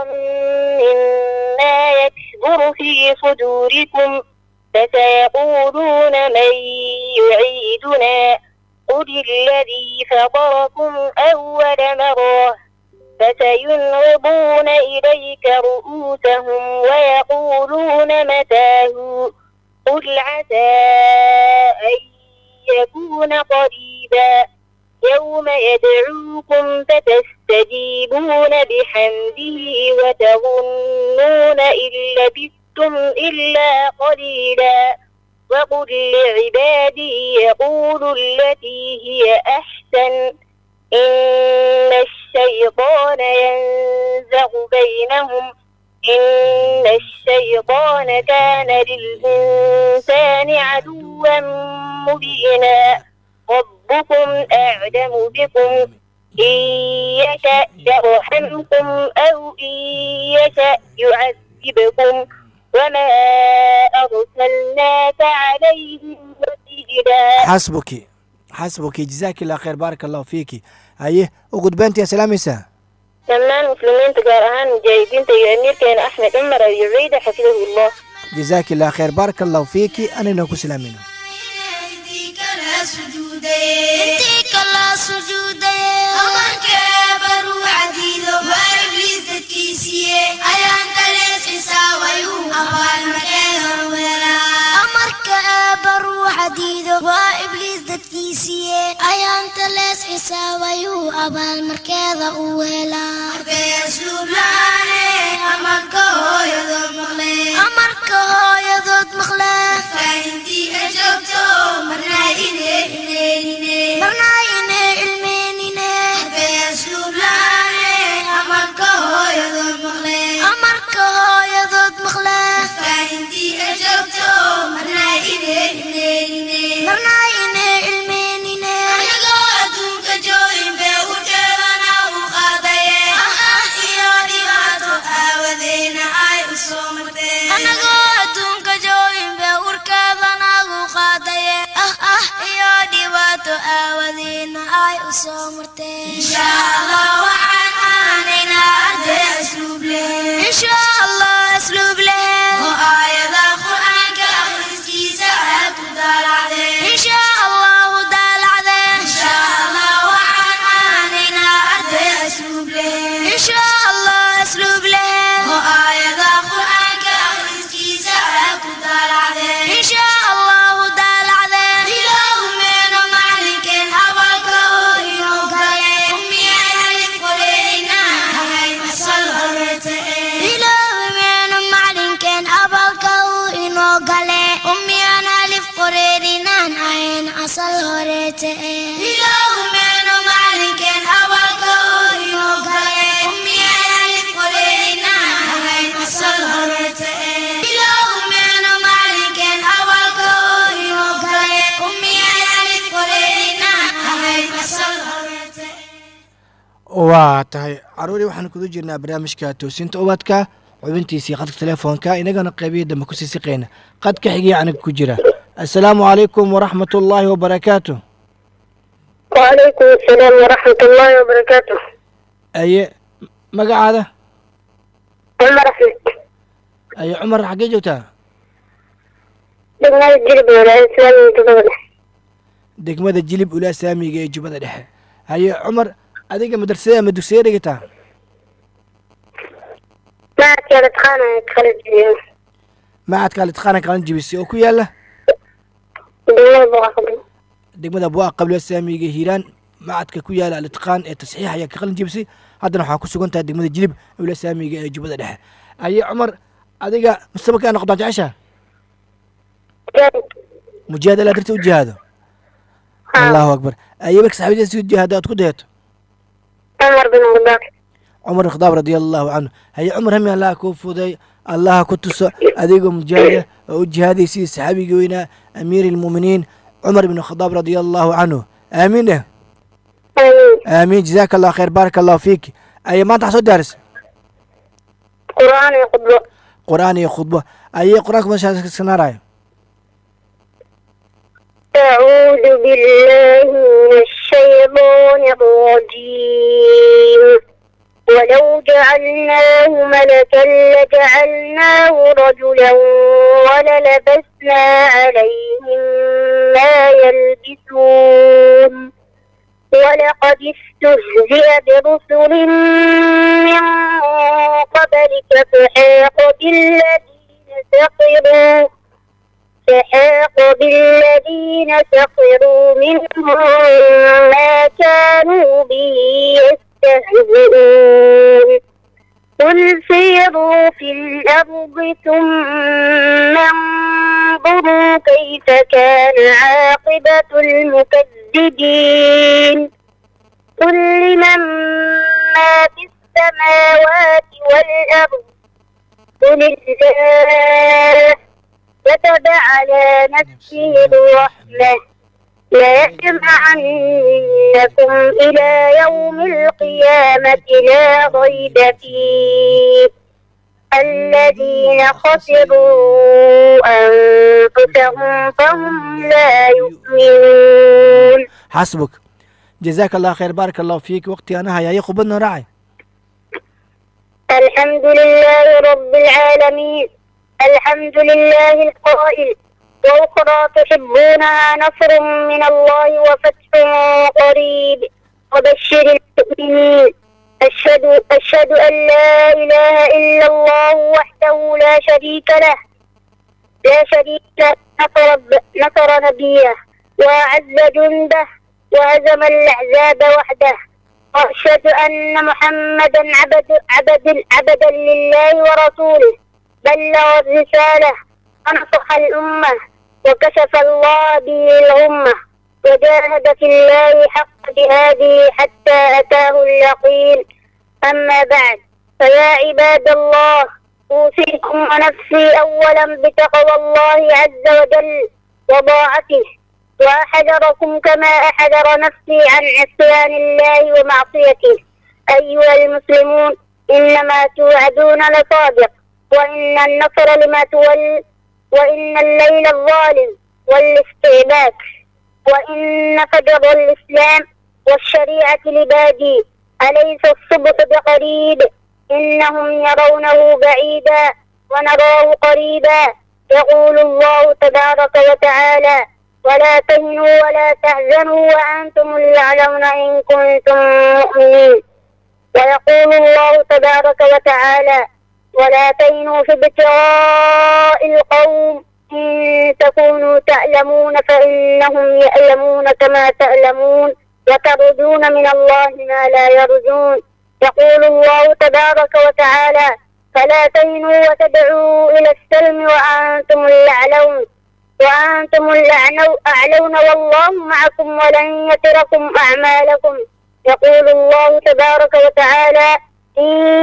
مما يكبر في صدوركم فسيقولون من يعيدنا قل الذي فطركم أول مرة فسينغضون إليك رؤوسهم ويقولون متاه قل عسى أن يكون قريبا يوم يدعوكم فتستجيبون بحمده وتظنون إن لبثتم إلا قليلا وقل لعبادي يقولوا التي هي أحسن إن الشيطان ينزغ بينهم إن الشيطان كان للإنسان عدوا مبينا ربكم أعلم بكم إن يشأ يرحمكم أو إن يشأ يعذبكم وما أرسلناك عليهم وكيلا. حسبك حسبك جزاك الله خير بارك الله فيك. أيه وقد بنت يا سلام يسا dhammaan muslimiinta gaar ahaan mujaahidiinta iyo amiirkeena axmed cumar iyo ciida xafidahullah. jazaaki allah khayr baaraka allahu fiiki anina ku salaamino انتي كلا سجودي أمرك برو عديدو وإبليس تكيسيه أيان تليس حساويو أبال مكان ولا أمرك برو عديدو وإبليس تكيسيه أيان تليس حساويو أبال مكان ولا أركي أسلوب لاني أمرك هو يضد مخلي أمرك هو يضد مخلي فأنتي أجبتو مرنا إليه مرنا إليه المينيني أركي أسلوب لاني أمرك هو يضد مخلي أمرك هو يضد مخلي فأنتي أجبتو مرنا إليه المينيني مرنا إليه المينيني أنا قادوك جوين بوجهنا وخاضيه أه يا ديواتو أودينا أي أصومتي أنا قادوك جوين بوركضنا وخاضيه أه أه يا ديواتو أودينا أي أصومتي إن شاء الله وعن آننا أدي أسلوب لي إن شاء الله أسلوب لي وآية القرآن كأخرسكي ساعات ودلع إن شاء الله ودلع إن شاء الله وعن آننا أدي أسلوب لي إن شاء الله أسلوب لي وآية القرآن كأخرسكي ساعات ودلع إن شاء الله ودلع إله من معلك أبلك ويوكل أمي أهل قرينا هاي مسأل هرته إله من معلك أبلك ويوكل أمي أهل قرينا هاي مسأل هرته إله من معلك أبلك ويوكل أمي أهل قرينا هاي مسأل هرته إله من معلك أبلك ويوكل أمي أهل قرينا هاي مسأل هرته waa tahay caruurii waxaan kugu jirnaa barnaamijka toosinta ubadka xubintiisii qadka telefoonka inagana qeybiya dambe kusii siqeyna qadka xigiya aniga ku jira assalaamu calaykum waraxmat ullaahi wabarakaatu وعليكم السلام ورحمة الله وبركاته. aye magacaada عمر أحمد aye cumar xaggee joogtaa دمنا الجلب ولا إسلام جبل degmada jilib ulaa saamiga ee jubbada dhexe haye cumar adiga madrasada ama dugsiga dhigataa ما كانت خانة خالد اليوم macadka alitqaana qalan jibisay oo ku yaala دمنا بغاقب degmada buaa qabla saamiga hiiraan macadka ku yaala alitqaan ee tasxiix ayaa ka qalin jibisay haddana waxaa ku sugan tahay degmada jilib ulaa saamiga ee jubbada dhexe aye cumar adiga musabaka noqdaa jecesha mujaahid alaa darta u jihaado allahu akbar aye marka saxaabadiisa u jihaado aad ku dayato عمر بن غضاب cumar khadaab radia allahu canhu haye cumar hami allaha kuu fuday allaha ku tuso adigoo mujaahida oo u jihaaday sidii saxaabigii weynaa amiiri lmuuminiin cumar ibn khadaab radia allahu canhu aamiin dheh آمين. aamiin jazaaka allah khayr baaraka allahu fiik aye maanta waxaa soo diyaarisay قرآن يقبل qur'aan iyo khudbo aye qur-aanka mashaasanaarayo أعوذ بالله من الشيطان الرجيم ولو جعلناه ملكا لجعلناه رجلا وللبسنا عليهم ما يلبسون ولقد استهزئ برسل من قبلك فحاق بالذين سخروا فحاق بالذين سخروا منهم ما كانوا به يستهزئون قل سيروا في الأرض ثم انظروا كيف كان عاقبة المكذبين قل لمن ما في السماوات والأرض قل الله كتب على نفسه الرحمة ليجمعنكم إلى يوم القيامة لا ريب فيه الذين خسروا أنفسهم فهم لا يؤمنون. حسبك جزاك الله خير بارك الله فيك وقتي أنا هيا يقبلنا راعي الحمد لله رب العالمين. الحمد لله القائل: وأخرى تحبونها نصر من الله وفتح قريب وبشر المؤمنين. أشهد أشهد أن لا إله إلا الله وحده لا شريك له لا شريك له نصر نصر نبيه وأعز جنده وهزم الأحزاب وحده. وأشهد أن محمدا عبد عبد عبدا لله ورسوله، بلغ الرسالة ونصح الأمة وكشف الله به الغمة، وجاهد في الله حق جهاده حتى أتاه اليقين. أما بعد، فيا عباد الله، أوصيكم ونفسي أولا بتقوى الله عز وجل وطاعته، وأحذركم كما أحذر نفسي عن عصيان الله ومعصيته. أيها المسلمون، إنما توعدون لصادق، وإن النصر لما تول، وإن الليل الظالم والاستعباد، وإن فجر الإسلام والشريعة لبادي، أليس الصبح بقريب؟ إنهم يرونه بعيدا ونراه قريبا. يقول الله تبارك وتعالى: ولا تهنوا ولا تحزنوا وأنتم الأعلون إن كنتم مؤمنين. ويقول الله تبارك وتعالى: ولا تهنوا في ابتغاء القوم إن تكونوا تعلمون فإنهم يعلمون كما تعلمون وترجون من الله ما لا يرجون. يقول الله تبارك وتعالى: فلا تهنوا وتدعوا إلى السلم وأنتم الأعلون وأنتم الأعلون والله معكم ولن يتركم أعمالكم. يقول الله تبارك وتعالى: إن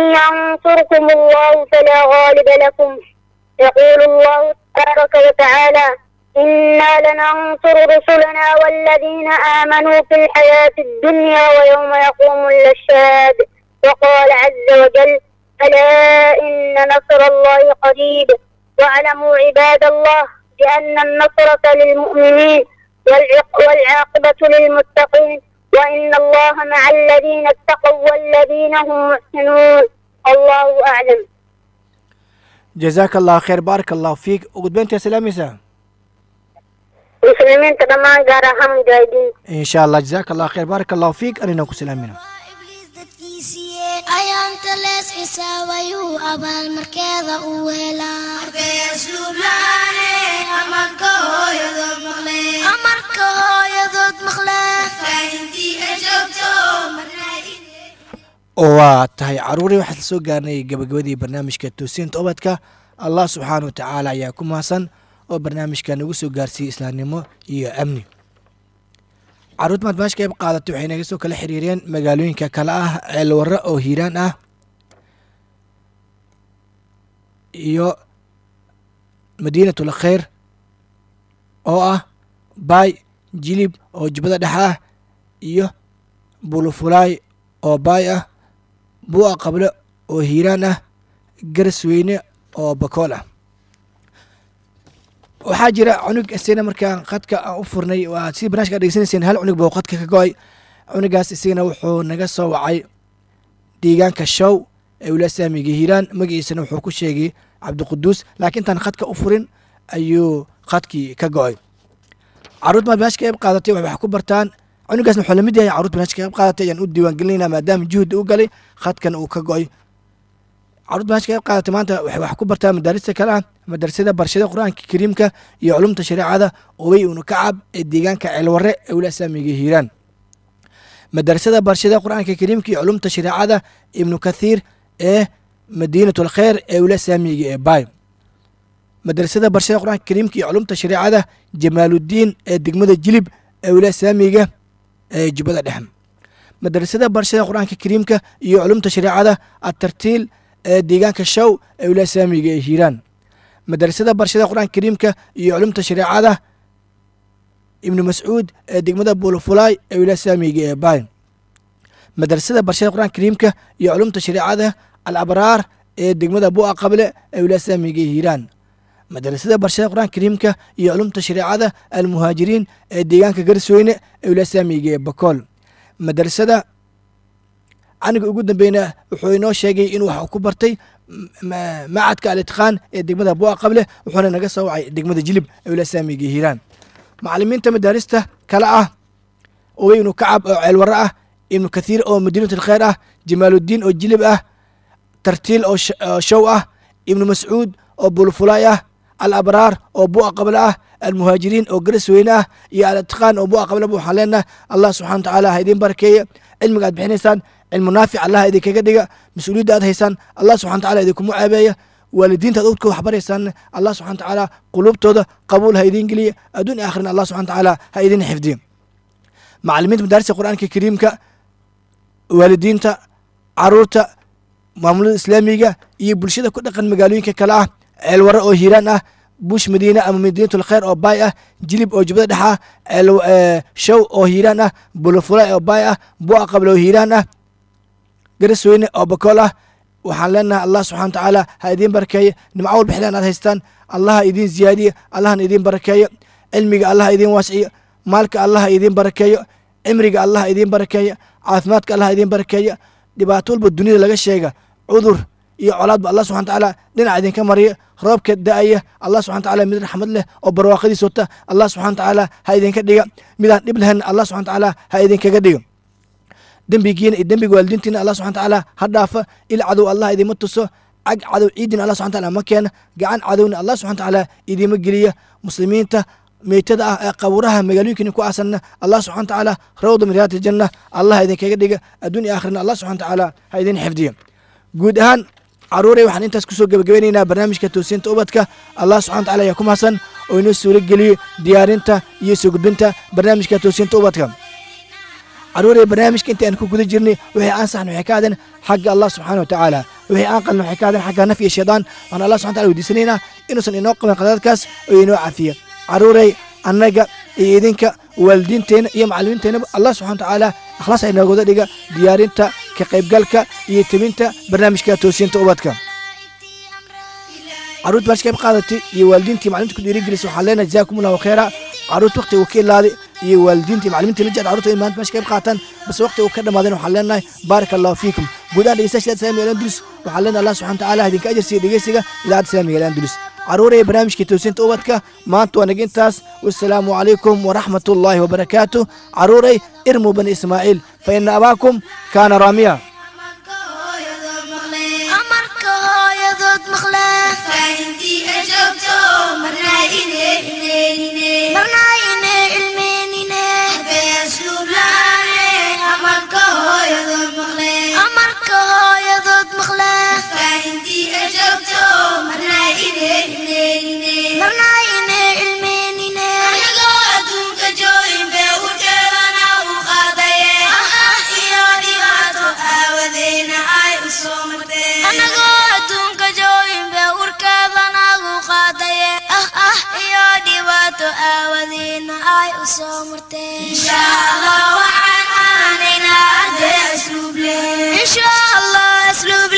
ينصركم الله فلا غالب لكم. يقول الله تبارك وتعالى: إنا لننصر رسلنا والذين آمنوا في الحياة الدنيا ويوم يقوم الأشهاد. وقال عز وجل: ألا إن نصر الله قريب. واعلموا عباد الله بأن النصرة للمؤمنين والعاقبة للمتقين، وإن الله مع الذين اتقوا والذين هم محسنون. الله أعلم. جزاك الله خير، بارك الله فيك. وقدبنت يا سلاميسا مسلمين تدمان قارهم جايدين إن شاء الله. جزاك الله خير، بارك الله فيك. أنا نكو سلامنا ayaanta lees xisaabayu abaal markeeda u helaa arday asluublaane amarka hooyadood maqleen amarka hooyadood maqleen faintii ajoogto waa tahay caruurii waxaan soo gaarnay gabagabadii barnaamijka toosinta ubadka. allah subxaana watacaala ayaa ku mahadsan oo barnaamijka nagu soo gaarsiiyey islaamnimo iyo amni. caruurta maad meesha qayb qaadatay waxay naga soo kala xiriireen magaalooyinka kale ah ceelwarre oo hiiraan ah iyo madiinatul khayr oo ah baay, jilib oo jubbada dhex ah iyo bulufulaay oo baay ah, buu'a qable oo hiiraan ah, garsweyne oo bakool ah. waxaa jira cunug isagana markaan khadka aan u furnay waa sidii barnaamijka dhegeysanayseen hal cunug buu khadka ka go-ay. cunugaas isagana wuxuu naga soo wacay deegaanka show ee wilaaya islaamiga hiiraan, magaciisana wuxuu ku sheegay cabdiquduus, laakiin intaan khadka u furin ayuu khadkii ka go-ay. caruurta maad barnaamijka qayb qaadatay waxay wax ku bartaan. cunugaasna wuxuu lamid yahay caruurta barnaamijka qayb qaadatay ayaan u diiwaangelinayna maadaama juhdi u galay khadkana uu ka go-ay. caruurta barnaamijka qayb qaadatay maanta waxay wax ku bartaan madaarista kale ah madrasada barashada qur-aanka kariimka iyo culumta shareecada ubay ibnu kacab ee deegaanka ceelwarre ee wilaaya islaamiga hiiraan, madrasada barashada qur-aanka kariimka iyo culumta shareecada ibnu kathiir ee madiinatul khayr ee wilaaya islaamiga ee baay, madrasada barashada qur-aanka kariimka iyo culumta shareecada jamaaludiin ee degmada jilib ee wilaaya islaamiga ee jubbada dhexe, madrasada barashada qur-aanka kariimka iyo culumta shareecada atartiil ee deegaanka show ee wilaaya islaamiga ee hiiraan, madrasada barashada qur-aanka kariimka iyo culumta shareecada ibnu mascuud ee degmada bulufulaay ee wilaaya islaamiga ee baay, madrasada barashada qur-aanka kariimka iyo culumta shareecada al abraar ee degmada buu'a qable ee wilaaya islaamiga ee hiiraan, madrasada barashada qur-aanka kariimka iyo culumta shareecada almuhaajiriin ee deegaanka garsweyne ee wilaaya islaamiga ee bakool, madrasada aniga ugu dambeeyna wuxuu inoo sheegay inuu wax ku bartay macadka al-itqaan ee degmada bu'a qable wuxuuna naga soo wacay degmada jilib ee ila saamiga hiiraan macallimiinta madaarista kala ah oo ibnu kacab oo ceelwara ah ibnu kathiir oo madiinatul khayr ah jamaaludiin oo jilib ah tartiil oo show ah ibnu mascuud oo bulfulaay ah al-abraar oo bu'a qable ah المهاجرين أو جرس وينه يا الاتقان أو بوا قبل أبو حلنا الله سبحانه وتعالى هيدين بركية علم قاد بحنيسان علم نافع الله هيدي كجدجة مسؤولية هذا هيسان الله سبحانه وتعالى هيديكم معابية والدين تدوتكم حبر هيسان الله سبحانه وتعالى قلوب تودا قبول هيدين قلي أدون آخرنا الله سبحانه وتعالى هيدين حفظين معلمين مدارس القرآن الكريم ك والدين تا عروتا معمول الإسلامية يبلشوا كل قن مقالين ككلاه الوراء وهيرانه بوش مدينة أما مدينة الخير أو بايئة جلب أو جبدة دحا شو أو هيرانة بلوفلاء أو بايئة بوأ قبل أو هيرانة قرس وين أو بكولة وحلنا الله سبحانه وتعالى هايدين بركاية نمعول بحلان هذا هستان الله يدين زيادية الله يدين بركاية علمك الله يدين واسعية مالك الله يدين بركاية عمرك الله يدين بركاية عاثماتك الله يدين بركاية دباتول بالدنيا لغا شيغا عذر iyo colaad ba Allah subhanahu wa ta'ala dhinaca idin ka mariyo roobka daaya Allah subhanahu wa ta'ala mid raxmad leh oo barwaaqadiis wata Allah subhanahu wa ta'ala ha idin ka dhiga midaan dhib lahayn Allah subhanahu wa ta'ala ha idin kaga dhigo dambigiina iyo dambiga waalidiintiina Allah subhanahu wa ta'ala ha dhaafa ila cadow Allah idin ma tuso ag cadow ciidin Allah subhanahu wa ta'ala ma keena gacan cadowna Allah subhanahu wa ta'ala idin ma geliya muslimiinta meetada ah ee qabuuraha magaalooyinka ku aasanna Allah subhanahu wa ta'ala rawda min riyaadil janna Allah idin kaga dhiga adduun iyo aakhirna Allah subhanahu wa ta'ala ha idin xifdiyo guud ahaan عروري وحن انت اسكسو جبجبينينا برنامج كتوسين توبتك الله سبحانه وتعالى يكون حسن وينسو رجلي ديار انت يسوق بنت برنامج كتوسين توبتك عروري برنامج كنت انكو كل جرني وهي انصح انه حكادا حق الله سبحانه وتعالى وهي انقل انه حكادا حق نفي الشيطان وان الله سبحانه وتعالى ودي سنينا انه سن ينوق من قدرات كاس وينوع عافيه عروري انغا ايدينك والدينتين يا معلمين الله سبحانه وتعالى خلاص اينا غودا ديغا ديارينتا كقيبgalka iyo timinta barnaamijka toosinta ubadka aruud bash qayb qaadatay iyo waalidiintii macalimiinta ku dhiirigelisay waxa leena jazaakumullahu khayra aruud waqti uu ka ilaali iyo waalidiintii macalimiinta la jecel aruud imaan bash qayb qaatan bas waqti uu ka dhamaadeen waxa leenahay barakallahu fiikum guudaan dhegeystayaasha Islaamiga Andalus waxa leena Allah subhanahu wa ta'ala idinka ajirsiyo dhegeysiga idaacada Islaamiga Andalus عروري برنامج كتوسين توبتك ما انتوا نجنتاس والسلام عليكم ورحمة الله وبركاته عروري ارموا بني إسماعيل فإن أباكم كان راميا إن شاء الله وعن علينا أسلوب ليه إن شاء الله أسلوب